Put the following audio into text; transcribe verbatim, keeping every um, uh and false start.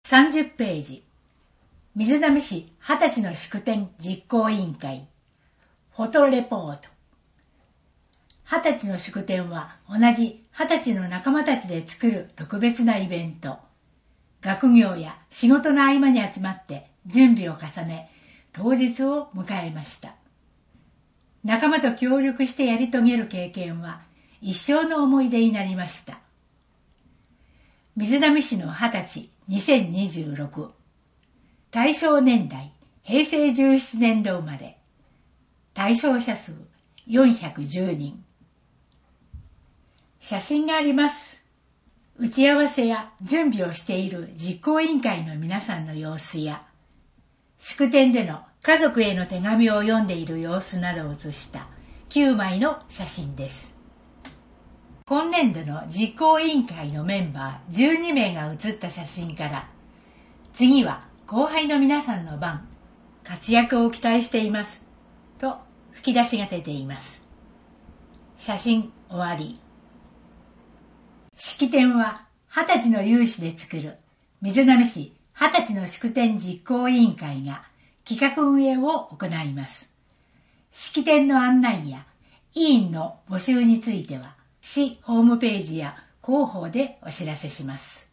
さんじゅっページ、瑞浪市はたちの祝典実行委員会、フォトレポート。はたちの祝典は同じはたちの仲間たちで作る特別なイベント。学業や仕事の合間に集まって準備を重ね、当日を迎えました。仲間と協力してやり遂げる経験は一生の思い出になりました。瑞浪市のはたちにせんにじゅうろく。対象年代、へいせいじゅうななねんど生まれ。対象者数よんひゃくじゅうにん。写真があります。打ち合わせや準備をしている実行委員会の皆さんの様子や、祝典での家族への手紙を読んでいる様子などを写したきゅうまいの写真です。今年度の実行委員会のメンバーじゅうにめいが写った写真から、次は後輩の皆さんの番、活躍を期待しています、と吹き出しが出ています。写真終わり。式典ははたちの有志で作る瑞浪市はたちの祝典実行委員会が企画運営を行います。式典の案内や委員の募集については、市ホームページや広報でお知らせします。